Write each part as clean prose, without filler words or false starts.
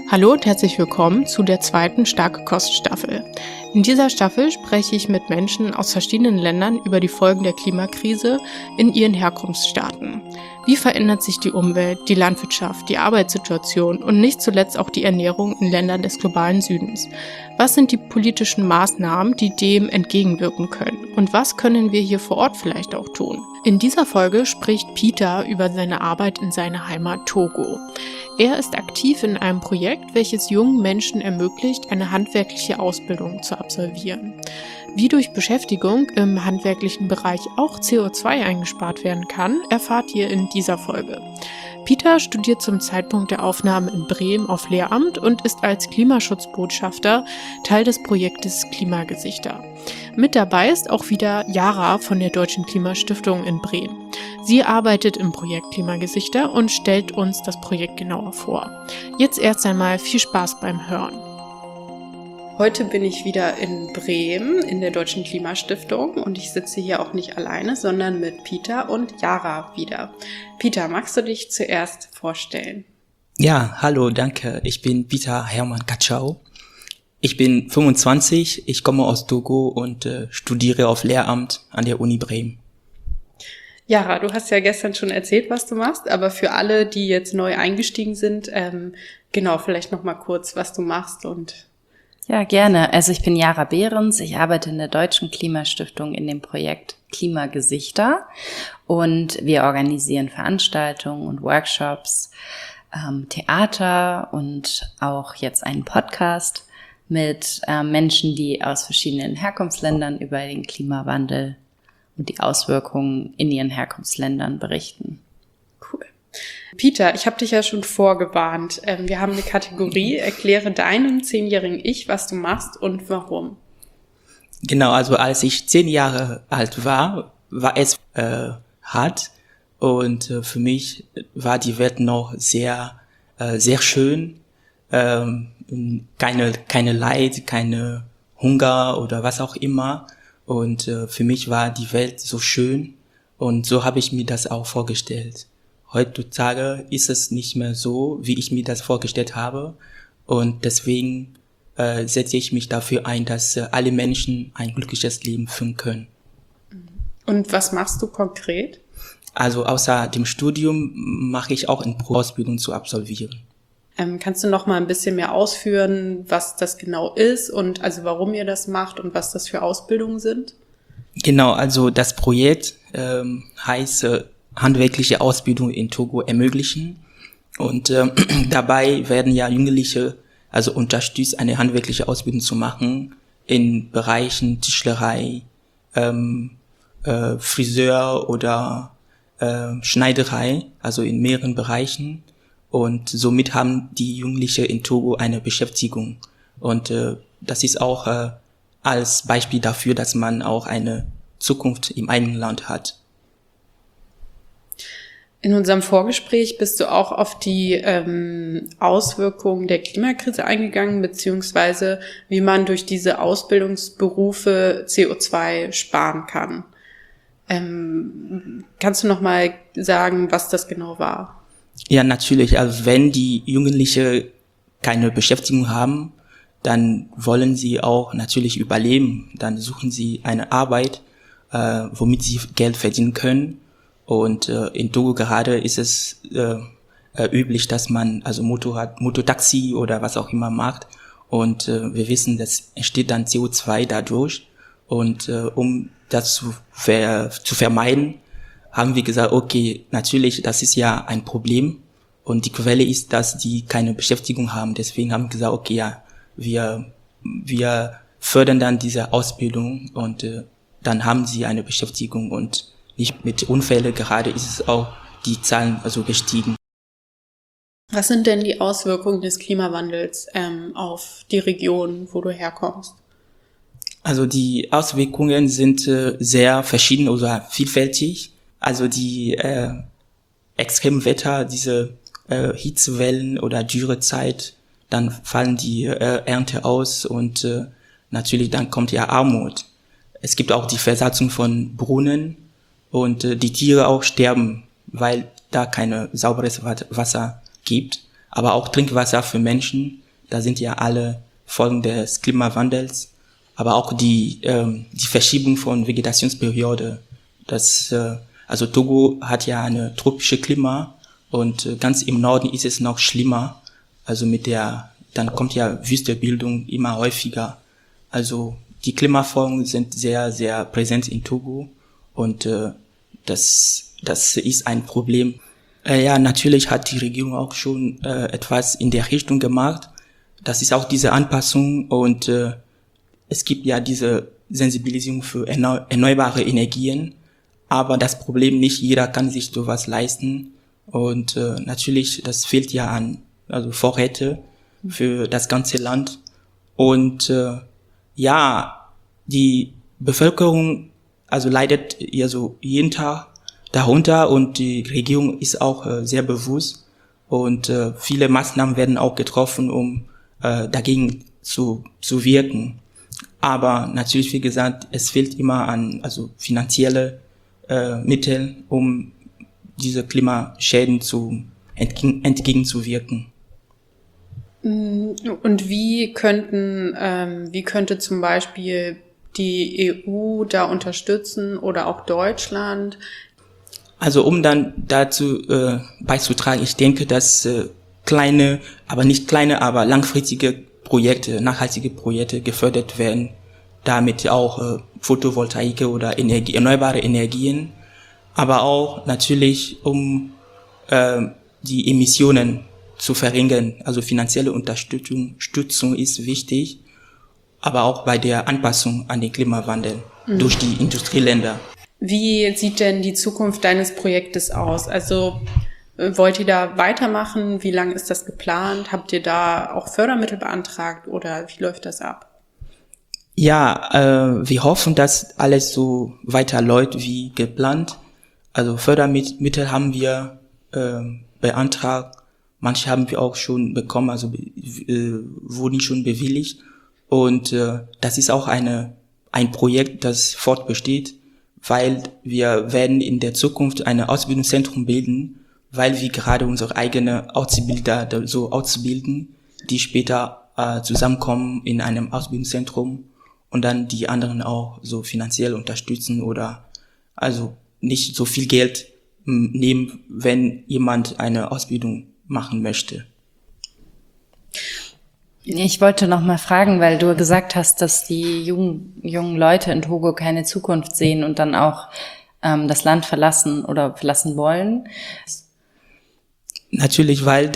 Hallo und herzlich willkommen zu der zweiten Starke Kost Staffel. In dieser Staffel spreche ich mit Menschen aus verschiedenen Ländern über die Folgen der Klimakrise in ihren Herkunftsstaaten. Wie verändert sich die Umwelt, die Landwirtschaft, die Arbeitssituation und nicht zuletzt auch die Ernährung in Ländern des globalen Südens? Was sind die politischen Maßnahmen, die dem entgegenwirken können? Und was können wir hier vor Ort vielleicht auch tun? In dieser Folge spricht Peter über seine Arbeit in seiner Heimat Togo. Er ist aktiv in einem Projekt, welches jungen Menschen ermöglicht, eine handwerkliche Ausbildung zu absolvieren. Wie durch Beschäftigung im handwerklichen Bereich auch CO2 eingespart werden kann, erfahrt ihr in dieser Folge. Peter studiert zum Zeitpunkt der Aufnahme in Bremen auf Lehramt und ist als Klimaschutzbotschafter Teil des Projektes Klimagesichter. Mit dabei ist auch wieder Yara von der Deutschen Klimastiftung in Bremen. Sie arbeitet im Projekt Klimagesichter und stellt uns das Projekt genauer vor. Jetzt erst einmal viel Spaß beim Hören. Heute bin ich wieder in Bremen in der Deutschen Klimastiftung und ich sitze hier auch nicht alleine, sondern mit Peter und Yara wieder. Peter, magst du dich zuerst vorstellen? Ja, hallo, danke. Ich bin Peter Hermann Katschau. Ich bin 25, ich komme aus Togo und studiere auf Lehramt an der Uni Bremen. Yara, du hast ja gestern schon erzählt, was du machst, aber für alle, die jetzt neu eingestiegen sind, vielleicht nochmal kurz, was du machst und... Ja, gerne. Also ich bin Yara Behrens, ich arbeite in der Deutschen Klimastiftung in dem Projekt Klimagesichter und wir organisieren Veranstaltungen und Workshops, Theater und auch jetzt einen Podcast mit Menschen, die aus verschiedenen Herkunftsländern über den Klimawandel und die Auswirkungen in ihren Herkunftsländern berichten. Cool. Peter, ich habe dich ja schon vorgewarnt. Wir haben eine Kategorie, erkläre deinem 10-jährigen Ich, was du machst und warum. Genau, also als ich 10 Jahre alt war es hart und für mich war die Welt noch sehr schön. Keine Leid, keine Hunger oder was auch immer. Und für mich war die Welt so schön und so habe ich mir das auch vorgestellt. Heutzutage ist es nicht mehr so, wie ich mir das vorgestellt habe. Und deswegen setze ich mich dafür ein, dass alle Menschen ein glückliches Leben führen können. Und was machst du konkret? Also außer dem Studium mache ich auch eine Ausbildung zu absolvieren. Kannst du noch mal ein bisschen mehr ausführen, was das genau ist und also warum ihr das macht und was das für Ausbildungen sind? Genau, also das Projekt heißt handwerkliche Ausbildung in Togo ermöglichen und dabei werden ja Jugendliche also unterstützt, eine handwerkliche Ausbildung zu machen in Bereichen Tischlerei, Friseur oder Schneiderei, also in mehreren Bereichen. Und somit haben die Jugendlichen in Togo eine Beschäftigung. Und das ist auch als Beispiel dafür, dass man auch eine Zukunft im eigenen Land hat. In unserem Vorgespräch bist du auch auf die Auswirkungen der Klimakrise eingegangen, beziehungsweise wie man durch diese Ausbildungsberufe CO2 sparen kann. Kannst du noch mal sagen, was das genau war? Ja, natürlich. Also wenn die Jugendlichen keine Beschäftigung haben, dann wollen sie auch natürlich überleben. Dann suchen sie eine Arbeit, womit sie Geld verdienen können. Und in Togo gerade ist es üblich, dass man also Mototaxi oder was auch immer macht. Und wir wissen, das entsteht dann CO2 dadurch. Und um das zu vermeiden, haben wir gesagt, okay, natürlich, das ist ja ein Problem. Und die Quelle ist, dass die keine Beschäftigung haben. Deswegen haben wir gesagt, okay, ja, wir fördern dann diese Ausbildung und dann haben sie eine Beschäftigung und nicht mit Unfällen. Gerade ist es auch die Zahlen also gestiegen. Was sind denn die Auswirkungen des Klimawandels auf die Region, wo du herkommst? Also die Auswirkungen sind sehr verschieden oder vielfältig. Also die Extremwetter, diese Hitzewellen oder Dürrezeit, dann fallen die Ernte aus und natürlich dann kommt ja Armut. Es gibt auch die Versalzung von Brunnen und die Tiere auch sterben, weil da keine sauberes Wasser gibt. aber auch Trinkwasser für Menschen. Da sind ja alle Folgen des Klimawandels, aber auch die Verschiebung von Vegetationsperiode. Also Togo hat ja eine tropische Klima und ganz im Norden ist es noch schlimmer. Also dann kommt ja Wüstebildung immer häufiger. Also die Klimafolgen sind sehr, sehr präsent in Togo und das ist ein Problem. Ja, natürlich hat die Regierung auch schon etwas in der Richtung gemacht. Das ist auch diese Anpassung und es gibt ja diese Sensibilisierung für erneuerbare Energien. Aber das Problem, nicht jeder kann sich sowas leisten. Und natürlich, das fehlt ja an Vorräte für das ganze Land. Und ja, die Bevölkerung leidet ja so jeden Tag darunter und die Regierung ist auch sehr bewusst. Und viele Maßnahmen werden auch getroffen, um dagegen zu wirken. Aber natürlich, wie gesagt, es fehlt immer an finanzielle Mittel, um diese Klimaschäden entgegenzuwirken. Und wie könnte zum Beispiel die EU da unterstützen oder auch Deutschland? Also um dann dazu beizutragen, ich denke, dass kleine, aber langfristige Projekte, nachhaltige Projekte gefördert werden, damit auch Photovoltaik oder erneuerbare Energien, aber auch natürlich, um die Emissionen zu verringern. Also finanzielle Unterstützung ist wichtig, aber auch bei der Anpassung an den Klimawandel durch die Industrieländer. Wie sieht denn die Zukunft deines Projektes aus? Also wollt ihr da weitermachen? Wie lange ist das geplant? Habt ihr da auch Fördermittel beantragt oder wie läuft das ab? Ja, wir hoffen, dass alles so weiterläuft wie geplant. Also Fördermittel haben wir beantragt. Manche haben wir auch schon bekommen, wurden schon bewilligt. Und das ist auch ein Projekt, das fortbesteht, weil wir werden in der Zukunft ein Ausbildungszentrum bilden, weil wir gerade unsere eigenen Auszubildner so ausbilden, die später zusammenkommen in einem Ausbildungszentrum und dann die anderen auch so finanziell unterstützen oder nicht so viel Geld nehmen, wenn jemand eine Ausbildung machen möchte. Ich wollte noch mal fragen, weil du gesagt hast, dass die jungen Leute in Togo keine Zukunft sehen und dann auch das Land verlassen oder verlassen wollen. Natürlich, weil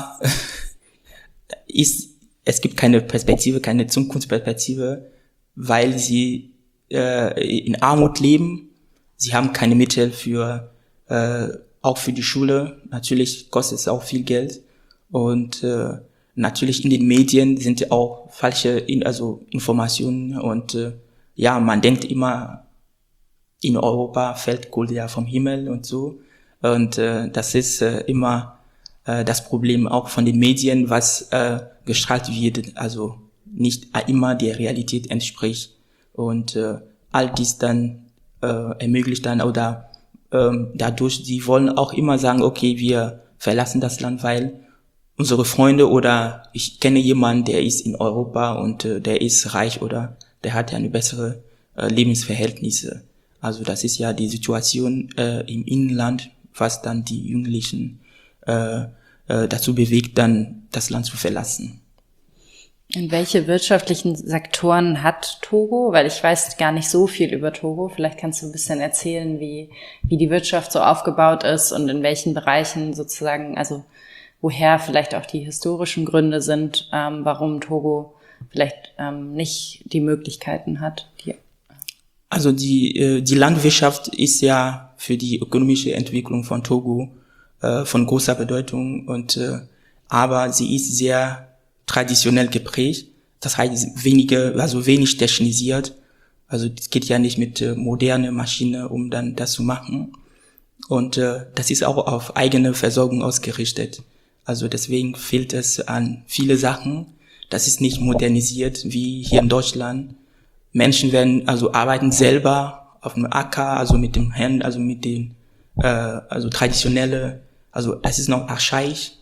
es gibt keine Perspektive, keine Zukunftsperspektive, weil sie in Armut leben. Sie haben keine Mittel auch für die Schule. Natürlich kostet es auch viel Geld. Und natürlich in den Medien sind auch falsche Informationen. Und man denkt immer, in Europa fällt Gold ja vom Himmel und so. Und das ist immer das Problem auch von den Medien, was gestrahlt wird, also nicht immer der Realität entspricht. Und all dies dann ermöglicht dann oder dadurch, sie wollen auch immer sagen, okay, wir verlassen das Land, weil unsere Freunde oder ich kenne jemanden, der ist in Europa und der ist reich oder der hat ja eine bessere Lebensverhältnisse. Also das ist ja die Situation im Inland, was dann die Jugendlichen dazu bewegt, dann das Land zu verlassen. Und welche wirtschaftlichen Sektoren hat Togo? Weil ich weiß gar nicht so viel über Togo. Vielleicht kannst du ein bisschen erzählen, wie die Wirtschaft so aufgebaut ist und in welchen Bereichen sozusagen, also woher vielleicht auch die historischen Gründe sind, warum Togo vielleicht nicht die Möglichkeiten hat. Also die Landwirtschaft ist ja für die ökonomische Entwicklung von Togo von großer Bedeutung und aber sie ist sehr traditionell geprägt. Das heißt wenig technisiert. Also es geht ja nicht mit moderner Maschine, um dann das zu machen. Und das ist auch auf eigene Versorgung ausgerichtet. Also deswegen fehlt es an viele Sachen. Das ist nicht modernisiert wie hier in Deutschland. Menschen arbeiten selber auf dem Acker, also mit dem Händen, traditionelle, das ist noch archaisch.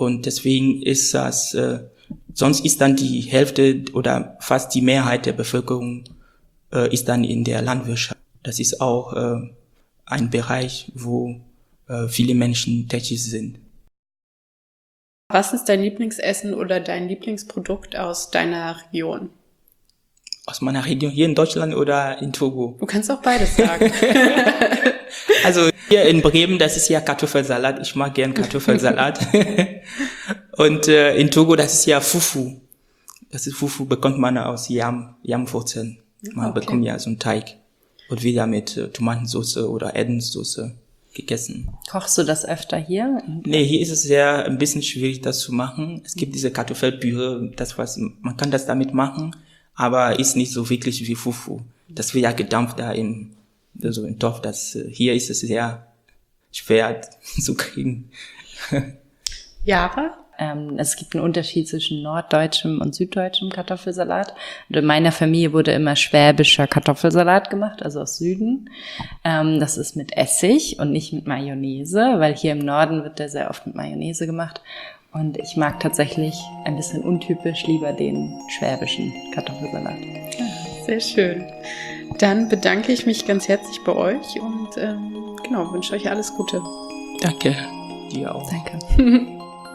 Und deswegen ist das, sonst ist dann die Hälfte oder fast die Mehrheit der Bevölkerung ist dann in der Landwirtschaft. Das ist auch ein Bereich, wo viele Menschen tätig sind. Was ist dein Lieblingsessen oder dein Lieblingsprodukt aus deiner Region? Aus meiner Region, hier in Deutschland oder in Togo? Du kannst auch beides sagen. Also hier in Bremen, das ist ja Kartoffelsalat. Ich mag gern Kartoffelsalat. Und in Togo, das ist ja Fufu. Das ist Fufu, bekommt man aus Yamwurzeln. Man bekommt ja so einen Teig. Und wieder mit Tomatensauce oder Erdnusssoße gegessen. Kochst du das öfter hier? Nee, hier ist es ein bisschen schwierig, das zu machen. Es gibt diese Kartoffelpüree, man kann das damit machen, aber ist nicht so wirklich wie Fufu. Das wird ja gedampft da im Topf. Hier ist es sehr schwer zu kriegen. Jahre? Es gibt einen Unterschied zwischen norddeutschem und süddeutschem Kartoffelsalat. Und in meiner Familie wurde immer schwäbischer Kartoffelsalat gemacht, also aus Süden. Das ist mit Essig und nicht mit Mayonnaise, weil hier im Norden wird der sehr oft mit Mayonnaise gemacht. Und ich mag tatsächlich ein bisschen untypisch lieber den schwäbischen Kartoffelsalat. Sehr schön. Dann bedanke ich mich ganz herzlich bei euch und wünsche euch alles Gute. Danke, dir auch. Danke.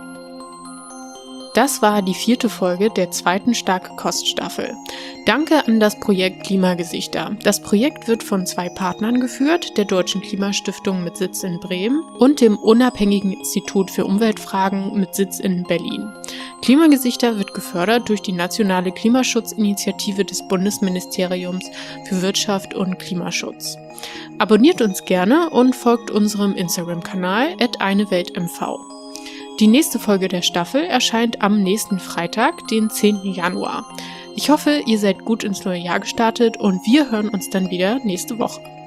Das war die 4. Folge der 2. Starke Kost Staffel. Danke an das Projekt Klimagesichter. Das Projekt wird von 2 Partnern geführt, der Deutschen Klimastiftung mit Sitz in Bremen und dem Unabhängigen Institut für Umweltfragen mit Sitz in Berlin. Klimagesichter wird gefördert durch die Nationale Klimaschutzinitiative des Bundesministeriums für Wirtschaft und Klimaschutz. Abonniert uns gerne und folgt unserem Instagram-Kanal @eineweltmv. Die nächste Folge der Staffel erscheint am nächsten Freitag, den 10. Januar. Ich hoffe, ihr seid gut ins neue Jahr gestartet und wir hören uns dann wieder nächste Woche.